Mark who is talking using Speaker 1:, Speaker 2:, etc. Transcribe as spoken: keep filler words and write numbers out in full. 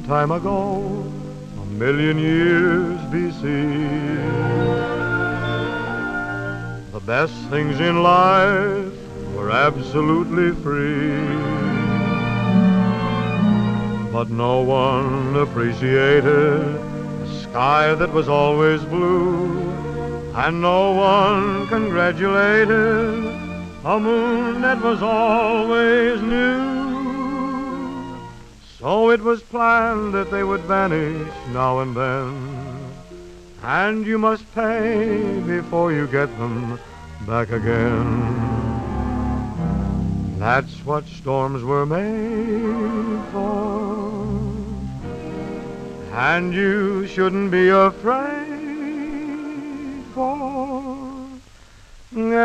Speaker 1: time ago, a million years B C. The best things in life were absolutely free, but no one appreciated a sky that was always blue, and no one congratulated a moon that was always new. So it was planned that they would vanish now and then, and you must pay before you get them back again. That's what storms were made for, and you shouldn't be afraid for